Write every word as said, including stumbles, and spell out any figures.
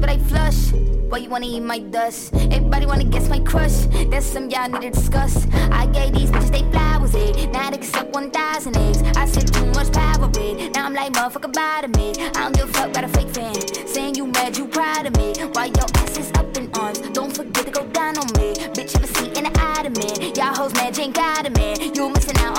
what I flush. Why you wanna eat my dust? Everybody wanna guess my crush. That's some y'all need to discuss. I gave these bitches they flowers, eh? Now they can suck one thousand eggs. I said too much power, eh? Now I'm like, motherfucker, bother me. I don't give a fuck about a fake fan. Saying you mad, you proud of me. Why your ass is up in arms? Don't forget to go down on me. Bitch, have a seat in the eye of me. Y'all hoes mad, you ain't got a